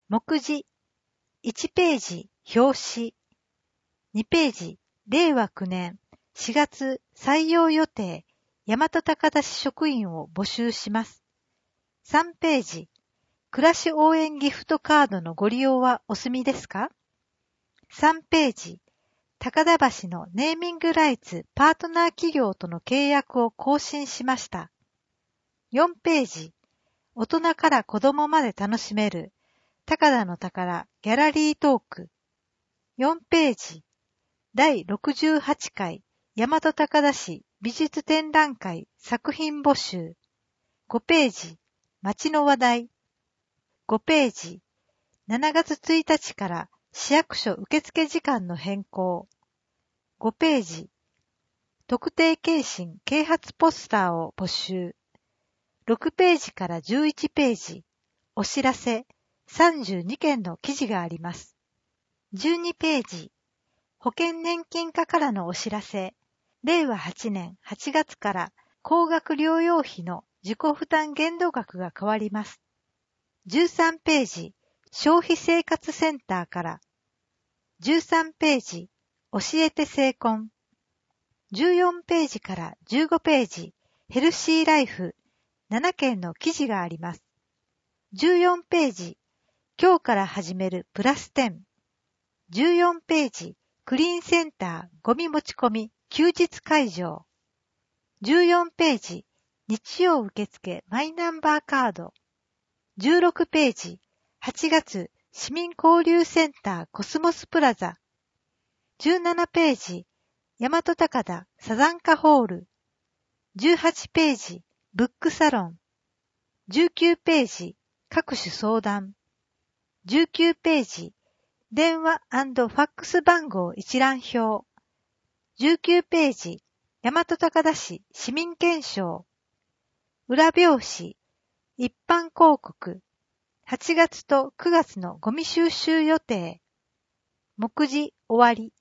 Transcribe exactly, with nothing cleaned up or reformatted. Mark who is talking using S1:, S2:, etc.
S1: 目次、いちページ、表紙、にページ、れいわきゅうねんしがつ採用予定、大和高田市職員を募集します。さんページ、暮らし応援ギフトカードのご利用はお済みですか？ さん ページ、高田橋のネーミングライツパートナー企業との契約を更新しました。よんページ、大人から子供まで楽しめる高田の宝ギャラリートーク。よんページ、だいろくじゅうはちかい大和高田市美術展覧会作品募集。ごページ、街の話題。ごページ、しちがつついたちから市役所受付時間の変更。ごページ、特定健診啓発ポスターを募集。ろくページからじゅういちページ、お知らせさんじゅうにけんの記事があります。じゅうにページ、保険年金課からのお知らせ。れいわはちねんはちがつから高額療養費の自己負担限度額が変わります。じゅうさんページ、消費生活センターから。じゅうさんページ、教えて成婚。じゅうよんページからじゅうごページ、ヘルシーライフななけんの記事があります。じゅうよんページ、今日から始めるプラスじゅう。じゅうよんページ、クリーンセンターゴミ持ち込み休日会場。じゅうよんページ、日曜受付マイナンバーカード。じゅうろくページ、はちがつ市民交流センターコスモスプラザ。じゅうななページ、大和高田サザンカホール。じゅうはちページ、ブックサロン。じゅうきゅうページ、各種相談。じゅうきゅうページ、電話&ファックス番号一覧表。じゅうきゅうページ、大和高田市市民検証。裏表紙、一般広告。はちがつとくがつのゴミ収集予定。目次終わり。